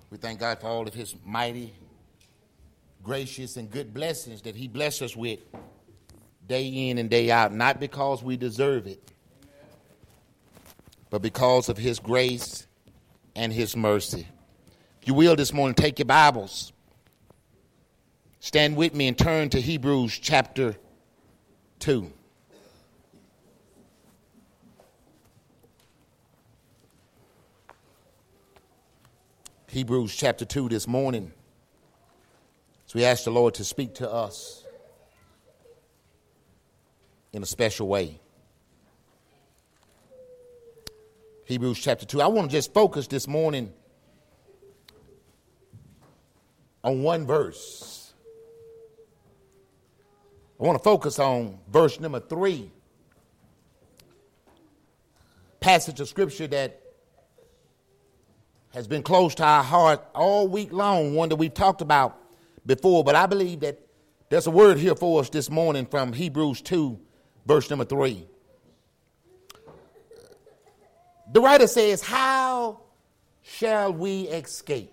We thank God for all of his mighty, gracious, and good blessings that he blesses us with day in and day out, not because we deserve it, but because of his grace and his mercy. If you will this morning, take your Bibles, stand with me and turn to Hebrews chapter 2. Hebrews chapter 2 this morning. So we ask the Lord to speak to us in a special way. Hebrews chapter 2. I want to just focus this morning on one verse. I want to focus on verse number 3. Passage of scripture that has been close to our heart all week long, one that we've talked about before, but I believe that there's a word here for us this morning from Hebrews 2, verse number 3. The writer says, "How shall we escape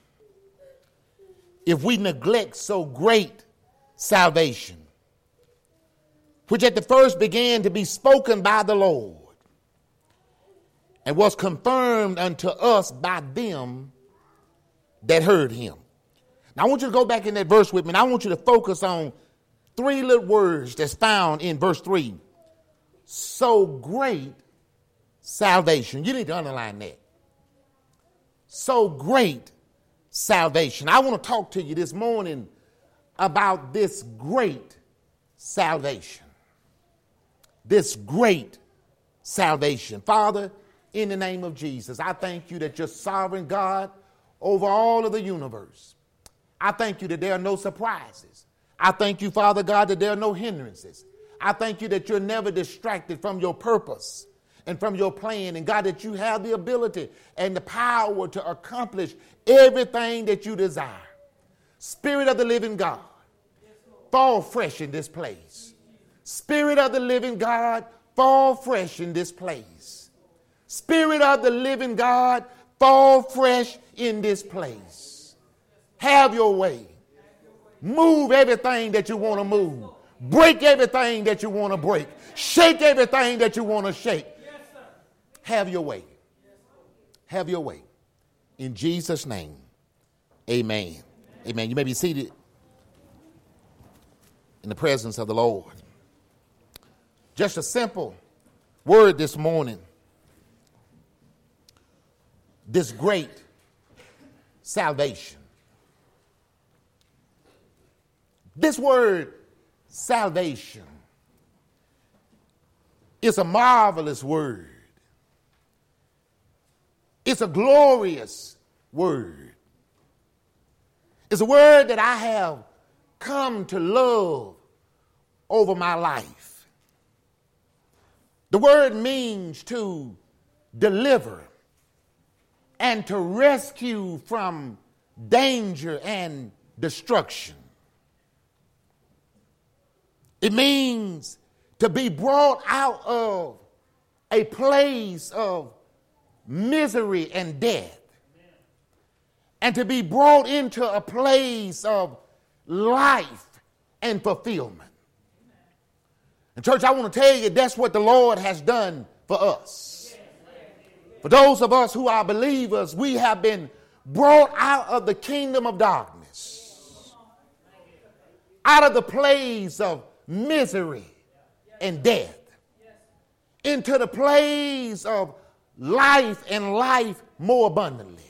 if we neglect so great salvation, which at the first began to be spoken by the Lord, and was confirmed unto us by them that heard him?" Now I want you to go back in that verse with me, and I want you to focus on three little words that's found in verse 3. So great salvation. You need to underline that. So great salvation. I want to talk to you this morning about this great salvation. This great salvation. Father, in the name of Jesus, I thank you that you're sovereign God over all of the universe. I thank you that there are no surprises. I thank you, Father God, that there are no hindrances. I thank you that you're never distracted from your purpose and from your plan. And God, that you have the ability and the power to accomplish everything that you desire. Spirit of the living God, fall fresh in this place. Spirit of the living God, fall fresh in this place. Spirit of the living God, fall fresh in this place. Have your way. Move everything that you want to move. Break everything that you want to break. Shake everything that you want to shake. Have your way. Have your way. In Jesus' name, amen. Amen. You may be seated in the presence of the Lord. Just a simple word this morning. This great salvation. This word salvation is a marvelous word. It's a glorious word. It's a word that I have come to love over my life. The word means to deliver and to rescue from danger and destruction. It means to be brought out of a place of misery and death, and to be brought into a place of life and fulfillment. And church, I want to tell you that's what the Lord has done for us. For those of us who are believers, we have been brought out of the kingdom of darkness, out of the place of misery and death, into the place of life and life more abundantly.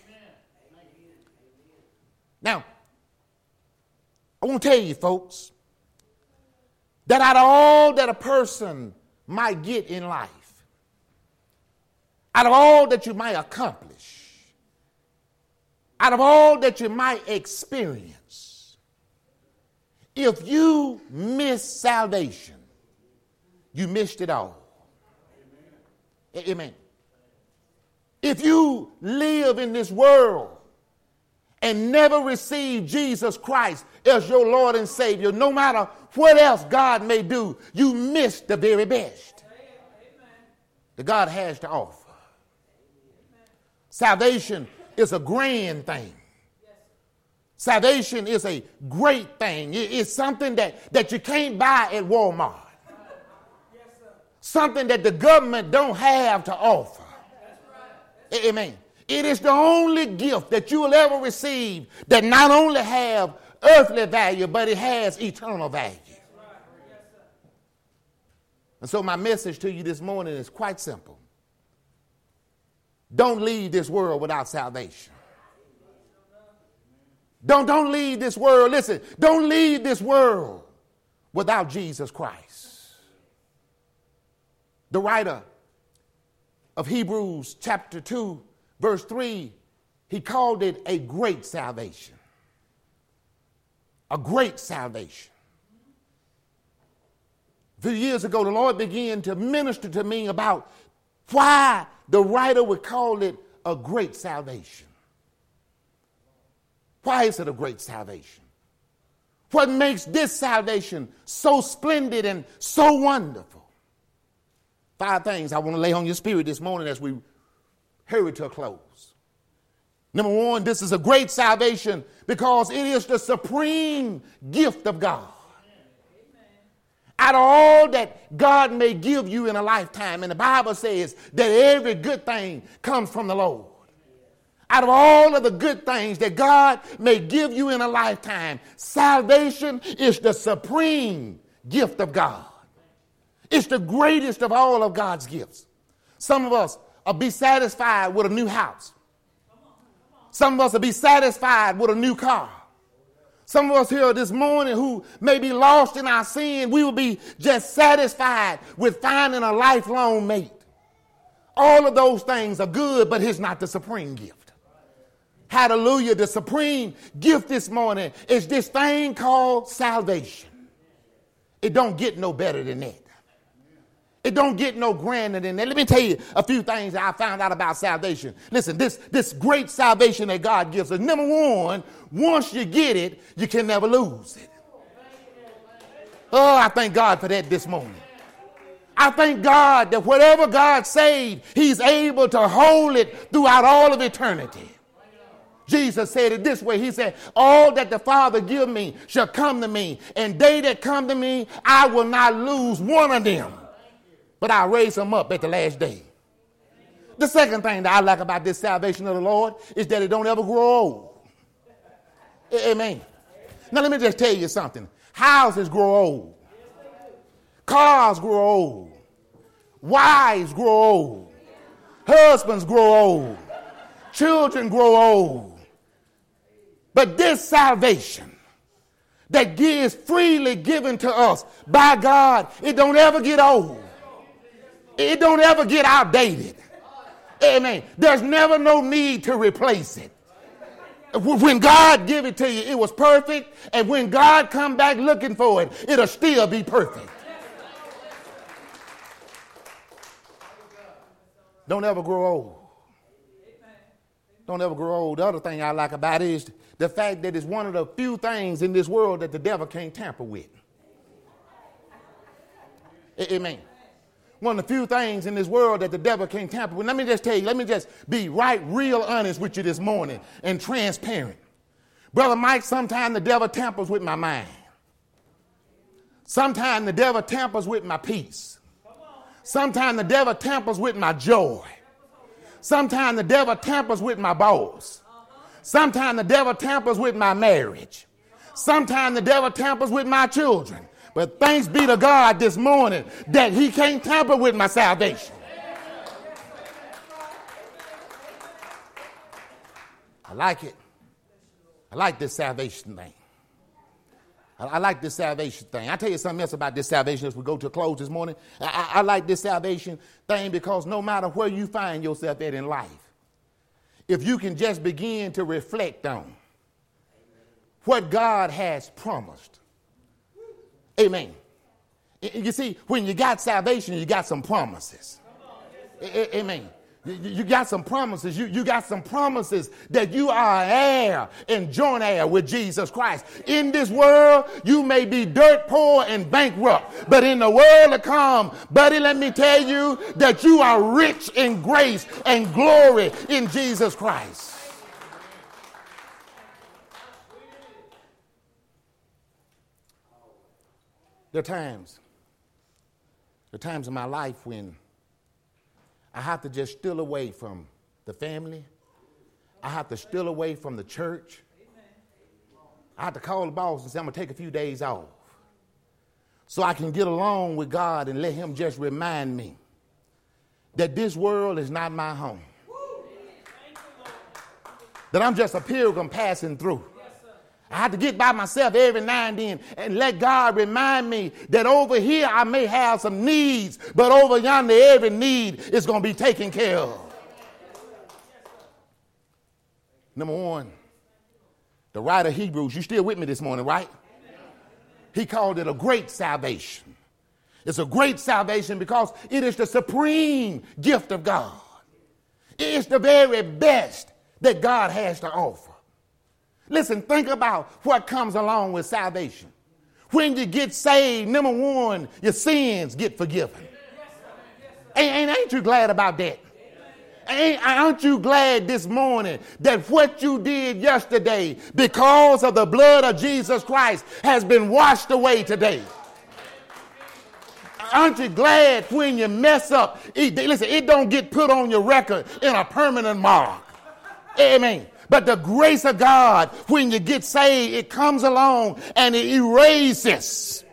Now, I want to tell you, folks, that out of all that a person might get in life, out of all that you might accomplish, out of all that you might experience, if you miss salvation, you missed it all. Amen. If you live in this world and never receive Jesus Christ as your Lord and Savior, no matter what else God may do, you miss the very best that God has to offer. Salvation is a grand thing. Salvation is a great thing. It's something that you can't buy at Walmart. Something that the government don't have to offer. Amen. It is the only gift that you will ever receive that not only have earthly value, but it has eternal value. And so my message to you this morning is quite simple. Don't leave this world without salvation. Don't leave this world. Listen, don't leave this world without Jesus Christ. The writer of Hebrews chapter 2, verse 3, he called it a great salvation. A great salvation. A few years ago, the Lord began to minister to me about why the writer would call it a great salvation. Why is it a great salvation? What makes this salvation so splendid and so wonderful? 5 things I want to lay on your spirit this morning as we hurry to a close. Number 1, this is a great salvation because it is the supreme gift of God. Out of all that God may give you in a lifetime, and the Bible says that every good thing comes from the Lord. Out of all of the good things that God may give you in a lifetime, salvation is the supreme gift of God. It's the greatest of all of God's gifts. Some of us will be satisfied with a new house. Some of us will be satisfied with a new car. Some of us here this morning who may be lost in our sin, we will be just satisfied with finding a lifelong mate. All of those things are good, but it's not the supreme gift. Hallelujah. The supreme gift this morning is this thing called salvation. It don't get no better than that. It don't get no grander than that. Let me tell you a few things that I found out about salvation. Listen, this great salvation that God gives us. Number 1, once you get it, you can never lose it. Oh, I thank God for that this morning. I thank God that whatever God saved, he's able to hold it throughout all of eternity. Jesus said it this way. He said, all that the Father give me shall come to me, and they that come to me, I will not lose one of them, but I'll raise them up at the last day. The second thing that I like about this salvation of the Lord is that it don't ever grow old. Amen. Now let me just tell you something. Houses grow old. Cars grow old. Wives grow old. Husbands grow old. Children grow old. But this salvation that is freely given to us by God, it don't ever get old. It don't ever get outdated. Amen. There's never no need to replace it. When God give it to you, it was perfect. And when God come back looking for it, it'll still be perfect. Don't ever grow old. Don't ever grow old. The other thing I like about it is the fact that it's one of the few things in this world that the devil can't tamper with. Amen. One of the few things in this world that the devil can't tamper with. Let me just tell you, let me just be real honest with you this morning and transparent. Brother Mike, sometimes the devil tampers with my mind. Sometimes the devil tampers with my peace. Sometimes the devil tampers with my joy. Sometimes the devil tampers with my boss. Sometimes the devil tampers with my marriage. Sometimes the devil tampers with my children. But thanks be to God this morning that he can't tamper with my salvation. I like it. I like this salvation thing. I like this salvation thing. I'll tell you something else about this salvation as we go to a close this morning. I like this salvation thing because no matter where you find yourself at in life, if you can just begin to reflect on what God has promised. Amen. You see, when you got salvation, you got some promises. Amen. You got some promises. You got some promises that you are heir and joint heir with Jesus Christ. In this world, you may be dirt poor and bankrupt, but in the world to come, buddy, let me tell you that you are rich in grace and glory in Jesus Christ. There are times in my life when I have to just steal away from the family. I have to steal away from the church. I have to call the boss and say, I'm going to take a few days off so I can get along with God and let him just remind me that this world is not my home. That I'm just a pilgrim passing through. I have to get by myself every now and then and let God remind me that over here I may have some needs, but over yonder every need is going to be taken care of. Number one, the writer of Hebrews, you still with me this morning, right? He called it a great salvation. It's a great salvation because it is the supreme gift of God. It's the very best that God has to offer. Listen, think about what comes along with salvation. When you get saved, number one, your sins get forgiven. Ain't you glad about that? Aren't you glad this morning that what you did yesterday because of the blood of Jesus Christ has been washed away today? Aren't you glad when you mess up? Listen, it don't get put on your record in a permanent mark. Amen. But the grace of God, when you get saved, it comes along and it erases.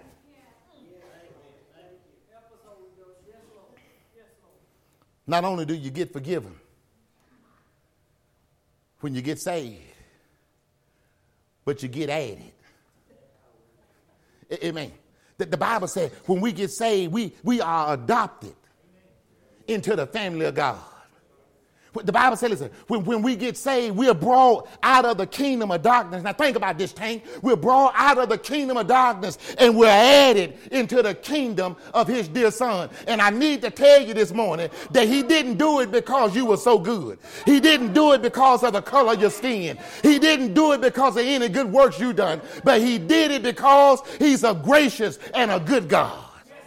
Not only do you get forgiven when you get saved, but you get added. Amen. The Bible said when we get saved, we are adopted into the family of God. The Bible says, listen, when we get saved, we are brought out of the kingdom of darkness. Now think about this, Tank. We're brought out of the kingdom of darkness and we're added into the kingdom of his dear son. And I need to tell you this morning that he didn't do it because you were so good. He didn't do it because of the color of your skin. He didn't do it because of any good works you done. But he did it because he's a gracious and a good God.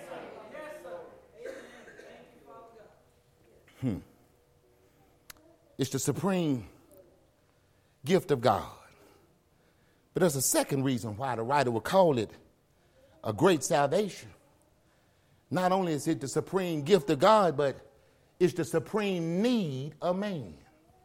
It's the supreme gift of God. But there's a second reason why the writer would call it a great salvation. Not only is it the supreme gift of God, but it's the supreme need of man.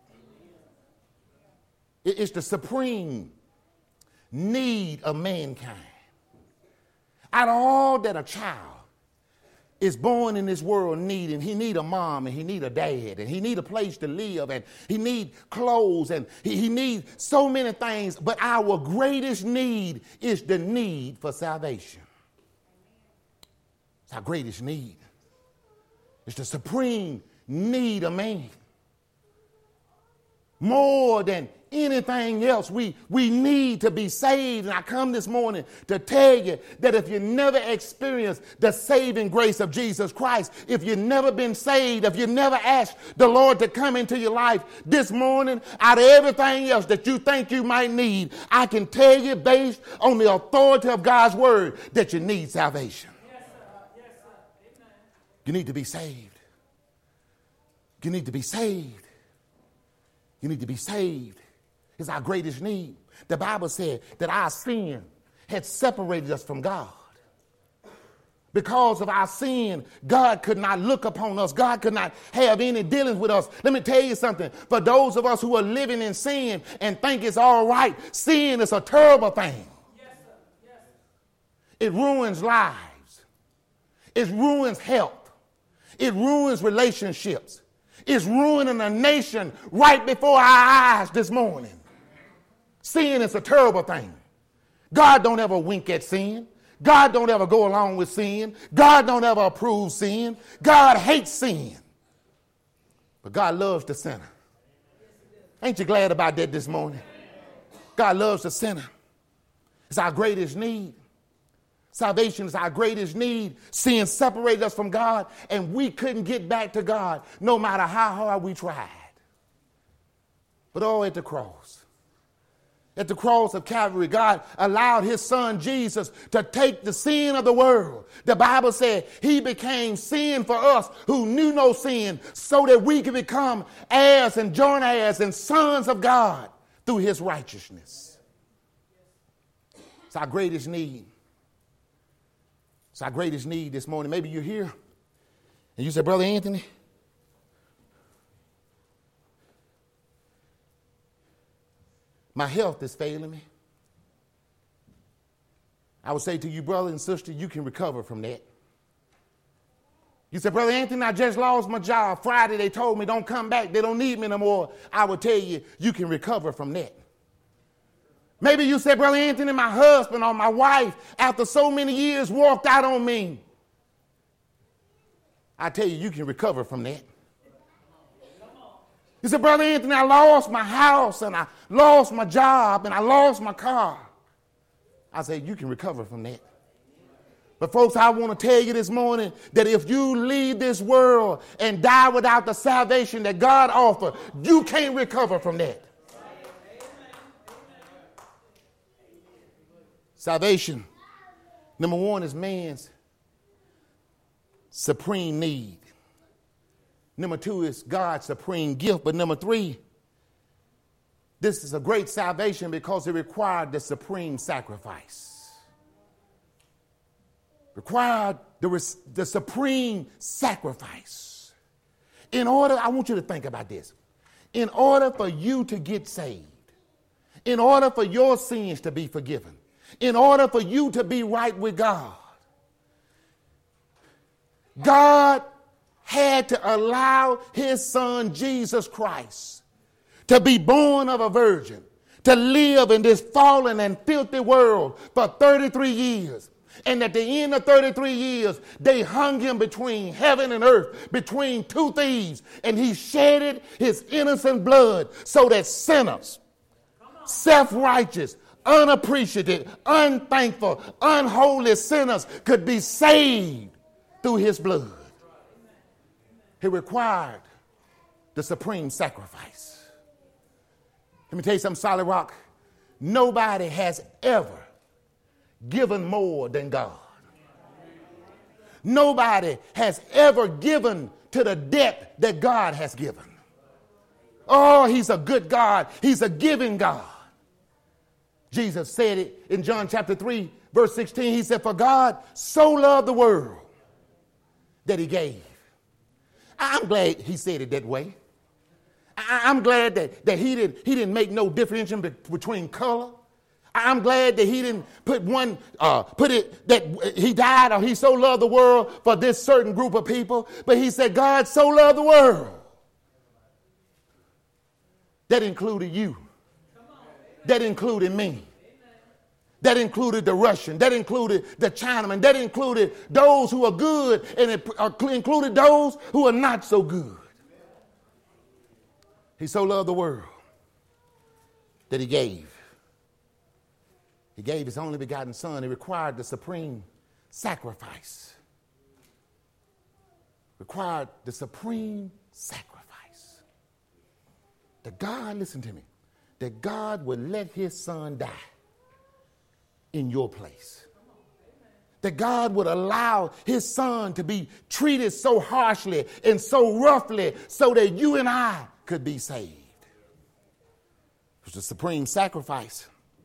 It's the supreme need of mankind. Out of all that a child is born in this world needing, he need a mom and he need a dad and he need a place to live and he need clothes and he need so many things. But our greatest need is the need for salvation. It's our greatest need. It's the supreme need of man. More than anything else, we need to be saved. And I come this morning to tell you that if you never experienced the saving grace of Jesus Christ, if you've never been saved, if you never asked the Lord to come into your life this morning, out of everything else that you think you might need, I can tell you based on the authority of God's word that you need salvation. Yes, sir. Yes, sir. Amen. You need to be saved. You need to be saved. You need to be saved. It's our greatest need. The Bible said that our sin had separated us from God. Because of our sin, God could not look upon us. God could not have any dealings with us. Let me tell you something. For those of us who are living in sin and think it's all right, sin is a terrible thing. Yes, sir. Yes. It ruins lives. It ruins health. It ruins relationships. It's ruining a nation right before our eyes this morning. Sin is a terrible thing. God don't ever wink at sin. God don't ever go along with sin. God don't ever approve sin. God hates sin. But God loves the sinner. Ain't you glad about that this morning? God loves the sinner. It's our greatest need. Salvation is our greatest need. Sin separated us from God, and we couldn't get back to God no matter how hard we tried. But at the cross of Calvary, God allowed his son Jesus to take the sin of the world. The Bible said he became sin for us who knew no sin so that we could become heirs and joint heirs and sons of God through his righteousness. It's our greatest need. It's our greatest need this morning. Maybe you're here and you say, Brother Anthony, my health is failing me. I would say to you, brother and sister, you can recover from that. You say, Brother Anthony, I just lost my job. Friday they told me don't come back. They don't need me no more. I would tell you, you can recover from that. Maybe you say, Brother Anthony, my husband or my wife, after so many years, walked out on me. I tell you, you can recover from that. You say, Brother Anthony, I lost my house and I lost my job and I lost my car. I say, you can recover from that. But folks, I want to tell you this morning that if you leave this world and die without the salvation that God offers, you can't recover from that. Salvation, number one, is man's supreme need. Number two is God's supreme gift. But number three, this is a great salvation because it required the supreme sacrifice. Required the supreme sacrifice. I want you to think about this. In order for you to get saved, in order for your sins to be forgiven, in order for you to be right with God, God had to allow his son Jesus Christ to be born of a virgin, to live in this fallen and filthy world for 33 years. And at the end of 33 years, they hung him between heaven and earth, between two thieves, and he shedded his innocent blood so that sinners, self-righteous, unappreciative, unthankful, unholy sinners could be saved through his blood. He required the supreme sacrifice. Let me tell you something, Solid Rock. Nobody has ever given more than God. Nobody has ever given to the depth that God has given. Oh, he's a good God. He's a giving God. Jesus said it in John chapter 3, verse 16. He said, for God so loved the world that he gave. I'm glad he said it that way. I'm glad that he didn't make no differentiation between color. I'm glad that he didn't put it that he died or he so loved the world for this certain group of people. But he said God so loved the world. That included you. That included me. That included the Russian. That included the Chinaman. That included those who are good, and it included those who are not so good. He so loved the world that he gave. He gave his only begotten son. He required the supreme sacrifice. Required the supreme sacrifice. That God, listen to me, that God would let his son die in your place. That God would allow his son to be treated so harshly and so roughly so that you and I could be saved. It was the supreme sacrifice.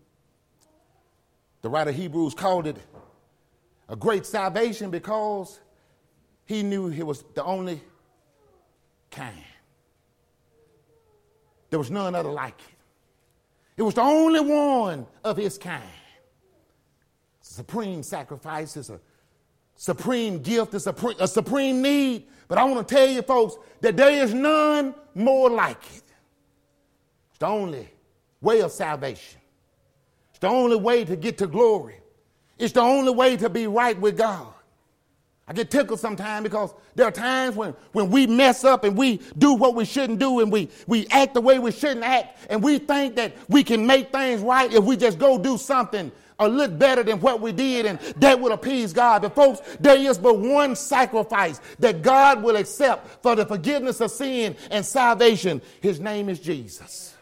The writer of Hebrews called it a great salvation because he knew he was the only kind. There was none other like it. It was the only one of his kind. Supreme sacrifice is a supreme gift, it's a supreme need. But I want to tell you, folks, that there is none more like it. It's the only way of salvation. It's the only way to get to glory. It's the only way to be right with God. I get tickled sometimes because there are times when we mess up and we do what we shouldn't do and we act the way we shouldn't act, and we think that we can make things right if we just go do something a little better than what we did, and that will appease God. But folks, there is but one sacrifice that God will accept for the forgiveness of sin and salvation. His name is Jesus.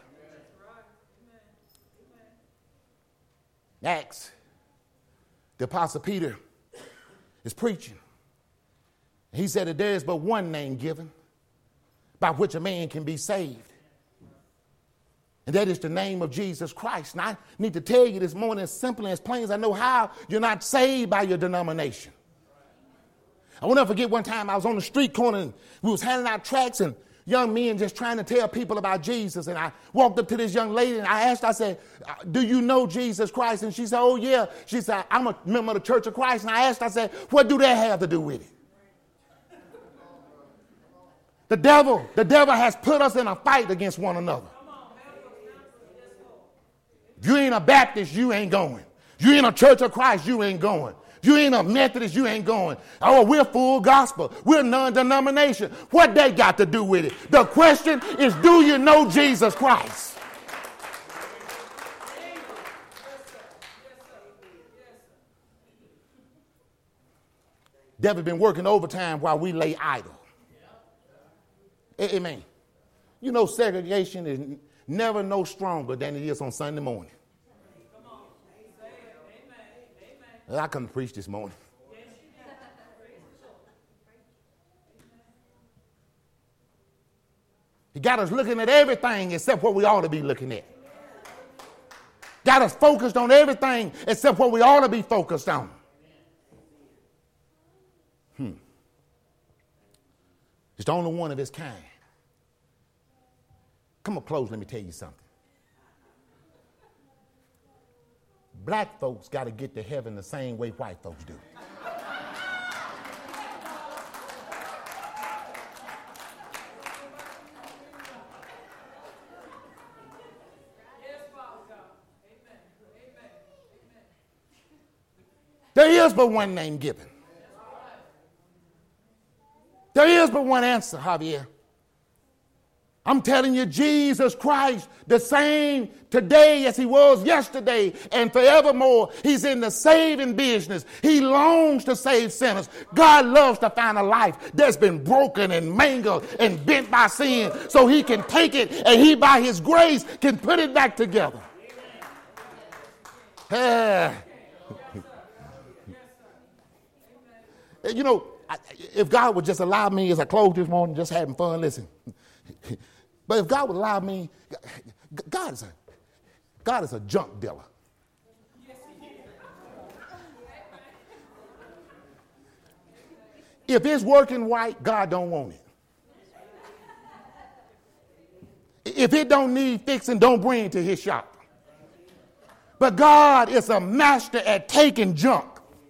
Acts, the Apostle Peter is preaching. He said that there is but one name given by which a man can be saved. And that is the name of Jesus Christ. And I need to tell you this morning as simply and as plain as I know how, you're not saved by your denomination. I will never forget one time I was on the street corner and we was handing out tracts and young men just trying to tell people about Jesus. And I walked up to this young lady and I asked, I said, do you know Jesus Christ? And she said, oh yeah. She said, I'm a member of the Church of Christ. And I asked, I said, what do that have to do with it? The devil has put us in a fight against one another. If you ain't a Baptist, you ain't going. If you ain't a Church of Christ, you ain't going. If you ain't a Methodist, you ain't going. Oh, we're full gospel. We're non-denomination. What they got to do with it? The question is, do you know Jesus Christ? Devil been working overtime while we lay idle. Amen. You know, segregation is never no stronger than it is on Sunday morning. I couldn't preach this morning. He got us looking at everything except what we ought to be looking at. Got us focused on everything except what we ought to be focused on. It's the only one of its kind. Come up close, let me tell you something. Black folks got to get to heaven the same way white folks do. There is but one name given. There is but one answer, Javier. I'm telling you, Jesus Christ, the same today as he was yesterday and forevermore. He's in the saving business. He longs to save sinners. God loves to find a life that's been broken and mangled and bent by sin so he can take it and he, by his grace, can put it back together. You know, if God would just allow me, as I close this morning, just having fun, listen. But if God would allow me, God is a junk dealer. If it's working right, God don't want it. If it don't need fixing, don't bring it to his shop. But God is a master at taking junk.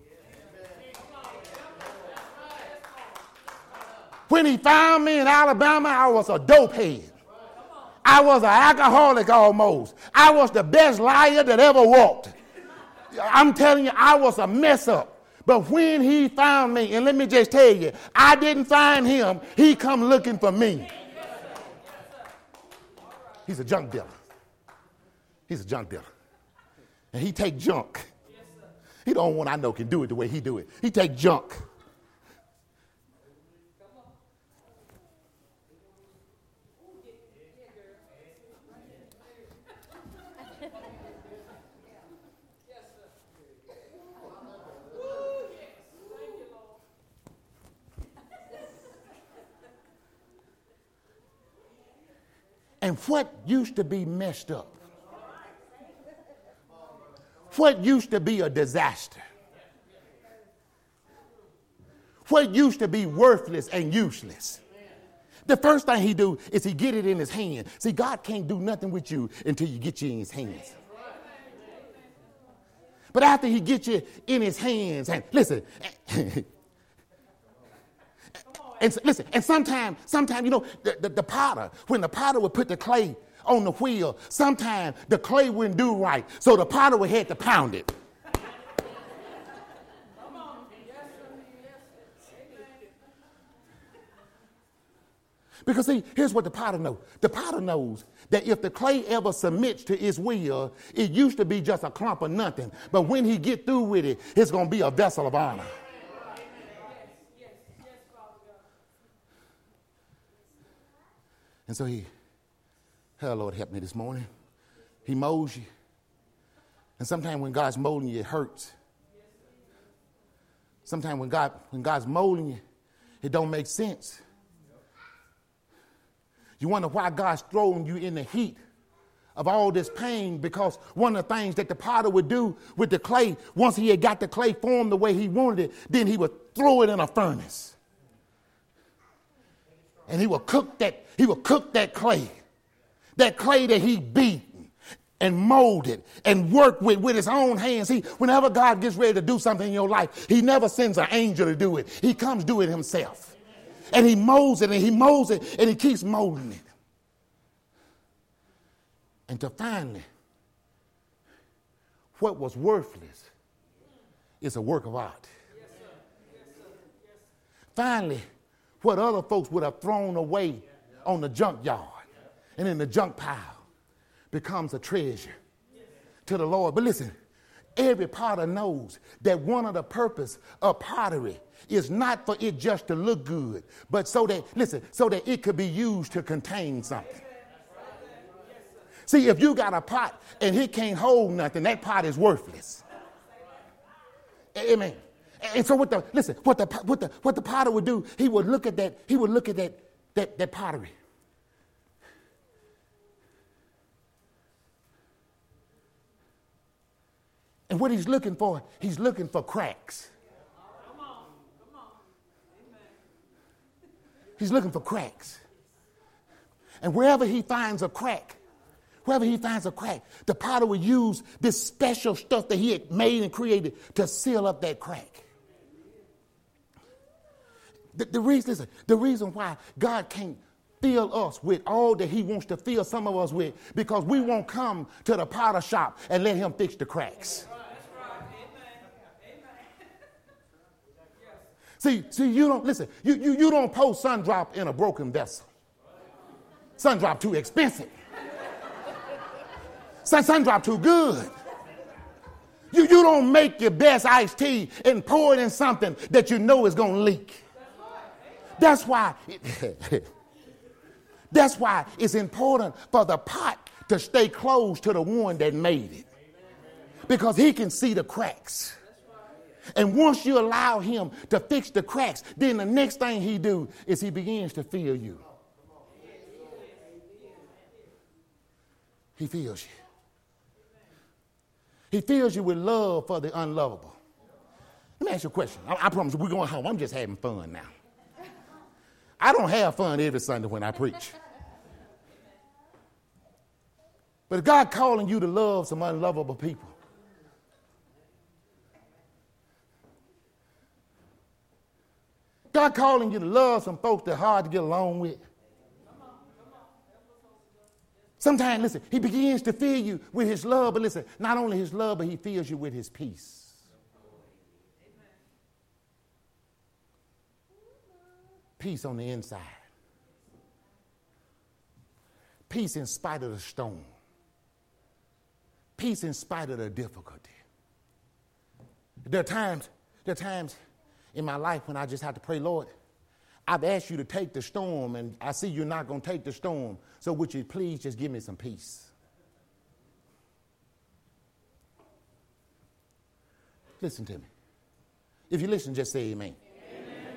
When he found me in Alabama, I was a dope head. I was an alcoholic almost. I was the best liar that ever walked. I'm telling you, I was a mess up. But when he found me, and let me just tell you, I didn't find him. He come looking for me. He's a junk dealer. He's a junk dealer. And he take junk. He the only one I know can do it the way he do it. He take junk. And what used to be messed up, what used to be a disaster, what used to be worthless and useless, the first thing he do is he get it in his hand. See, God can't do nothing with you until you get you in his hands. But after he gets you in his hands, and listen, and listen, and sometimes, you know, the potter, when the potter would put the clay on the wheel, sometimes the clay wouldn't do right, so the potter would have to pound it. Because see, here's what the potter knows. The potter knows that if the clay ever submits to his will, it used to be just a clump of nothing. But when he get through with it, it's going to be a vessel of honor. And so oh Lord, help me this morning. He molds you. And sometimes when God's molding you, it hurts. Sometimes when God's molding you, it don't make sense. You wonder why God's throwing you in the heat of all this pain, because one of the things that the potter would do with the clay, once he had got the clay formed the way he wanted it, then he would throw it in a furnace. And he would cook that clay that he beat and molded and worked with his own hands. Whenever God gets ready to do something in your life, he never sends an angel to do it. He comes do it himself. And he molds it and he molds it and he keeps molding it. Until finally, what was worthless is a work of art. Finally, what other folks would have thrown away on the junkyard and in the junk pile becomes a treasure to the Lord. But listen, every potter knows that one of the purpose of pottery is not for it just to look good, but so that it could be used to contain something. See, if you got a pot and it can't hold nothing, that pot is worthless. Amen. And so what the potter would do, he would look at that pottery. And what he's looking for cracks. He's looking for cracks. And wherever he finds a crack, the potter would use this special stuff that he had made and created to seal up that crack. The reason why God can't fill us with all that he wants to fill some of us with, because we won't come to the potter shop and let him fix the cracks. See, you don't pour sun drop in a broken vessel. Sun drop too expensive. Sun drop too good. You don't make your best iced tea and pour it in something that you know is going to leak. That's why it's important for the pot to stay close to the one that made it, because he can see the cracks. And once you allow him to fix the cracks, then the next thing he do is he begins to fill you. He fills you. He fills you with love for the unlovable. Let me ask you a question. I promise you, we're going home. I'm just having fun now. I don't have fun every Sunday when I preach. But if God calling you to love some unlovable people, God calling you to love some folks that are hard to get along with. Sometimes, listen, he begins to fill you with his love, but listen, not only his love, but he fills you with his peace. Peace on the inside. Peace in spite of the storm. Peace in spite of the difficulty. There are times in my life when I just have to pray, Lord, I've asked you to take the storm, and I see you're not going to take the storm. So would you please just give me some peace? Listen to me. If you listen, just say amen. Amen.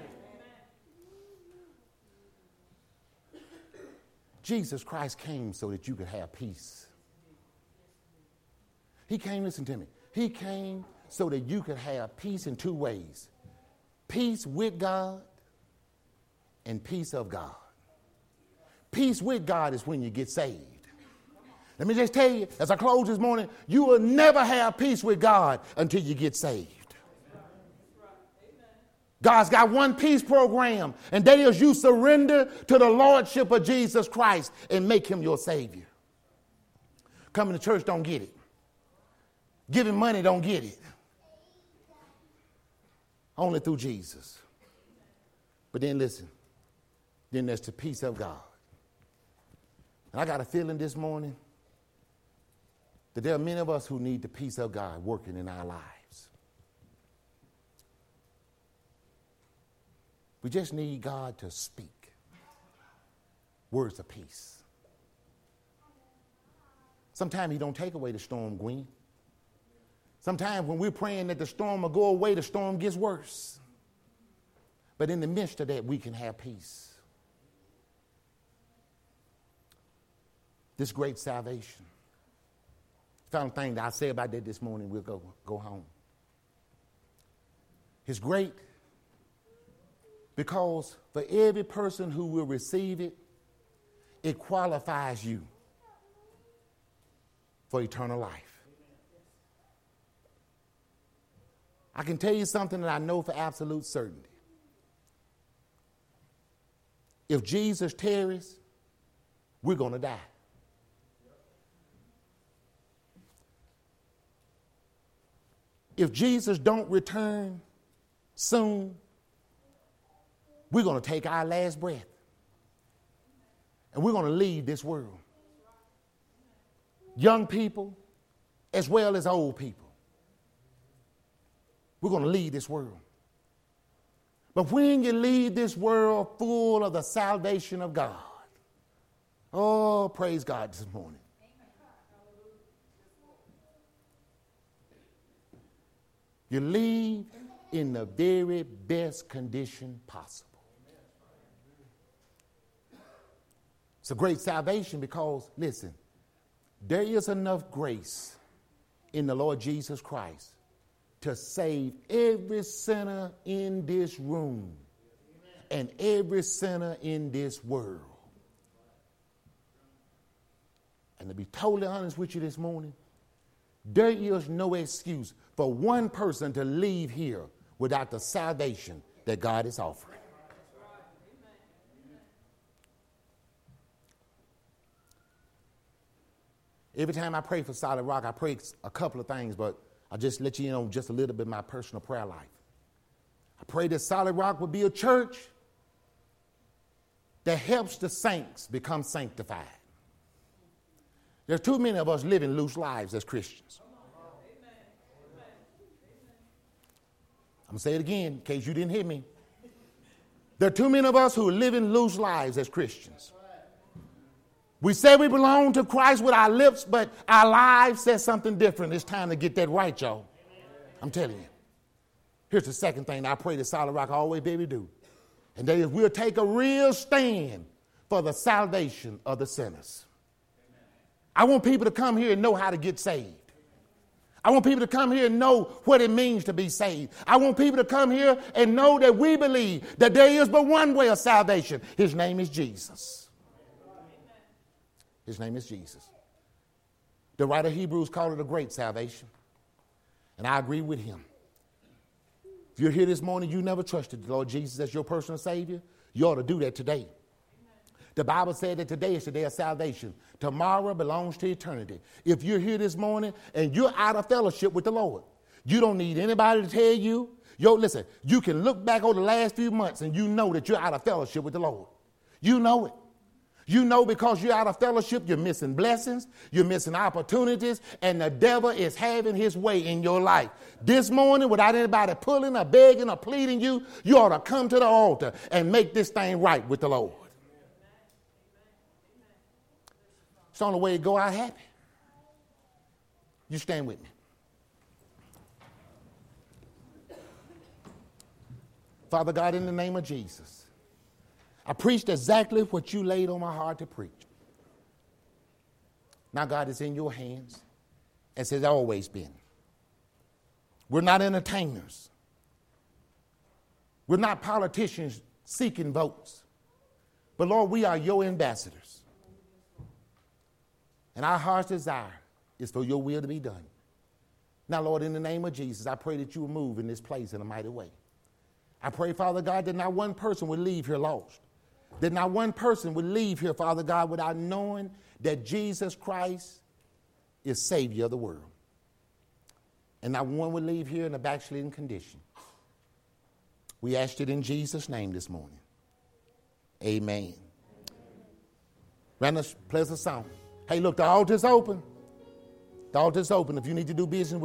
Jesus Christ came so that you could have peace. He came, listen to me. He came so that you could have peace in two ways. Peace with God and peace of God. Peace with God is when you get saved. Let me just tell you, as I close this morning, you will never have peace with God until you get saved. God's got one peace program, and that is you surrender to the lordship of Jesus Christ and make him your Savior. Coming to church don't get it. Giving money don't get it. Only through Jesus. But then listen, then there's the peace of God. And I got a feeling this morning that there are many of us who need the peace of God working in our lives. We just need God to speak words of peace. Sometimes he don't take away the storm, Gwen. Sometimes when we're praying that the storm will go away, the storm gets worse. But in the midst of that, we can have peace. This great salvation Final thing that I say about that this morning, we'll go home. It's great because for every person who will receive it, it qualifies you for eternal life. I can tell you something that I know for absolute certainty. If Jesus tarries, we're going to die. If Jesus don't return soon, we're going to take our last breath. And we're going to leave this world. Young people as well as old people. We're going to leave this world. But when you leave this world full of the salvation of God, oh, praise God this morning. You leave in the very best condition possible. It's a great salvation because, listen, there is enough grace in the Lord Jesus Christ to save every sinner in this room and every sinner in this world. And to be totally honest with you this morning, there is no excuse for one person to leave here without the salvation that God is offering. Every time I pray for Solid Rock, I pray a couple of things, but I'll just let you know just a little bit of my personal prayer life. I pray that Solid Rock would be a church that helps the saints become sanctified. There's too many of us living loose lives as Christians. I'm going to say it again in case you didn't hear me. There are too many of us who are living loose lives as Christians. We say we belong to Christ with our lips, but our lives say something different. It's time to get that right, y'all. I'm telling you. Here's the second thing I pray that Solid Rock always be able to do. And that is we'll take a real stand for the salvation of the sinners. I want people to come here and know how to get saved. I want people to come here and know what it means to be saved. I want people to come here and know that we believe that there is but one way of salvation. His name is Jesus. His name is Jesus. The writer of Hebrews called it a great salvation. And I agree with him. If you're here this morning, you never trusted the Lord Jesus as your personal Savior, you ought to do that today. The Bible said that today is the day of salvation. Tomorrow belongs to eternity. If you're here this morning and you're out of fellowship with the Lord, you don't need anybody to tell you. Listen, you can look back over the last few months and you know that you're out of fellowship with the Lord. You know it. You know because you're out of fellowship, you're missing blessings, you're missing opportunities, and the devil is having his way in your life. This morning, without anybody pulling or begging or pleading you, you ought to come to the altar and make this thing right with the Lord. It's the only way to go out happy. You stand with me. Father God, in the name of Jesus, I preached exactly what you laid on my heart to preach. Now, God, it's in your hands, as it's always been. We're not entertainers. We're not politicians seeking votes. But, Lord, we are your ambassadors. And our heart's desire is for your will to be done. Now, Lord, in the name of Jesus, I pray that you will move in this place in a mighty way. I pray, Father God, that not one person would leave here lost. That not one person would leave here, Father God, without knowing that Jesus Christ is Savior of the world. And not one would leave here in a backslidden condition. We asked it in Jesus' name this morning. Amen. Randall, play us a song. Hey, look, the altar's open. The altar's open. If you need to do business with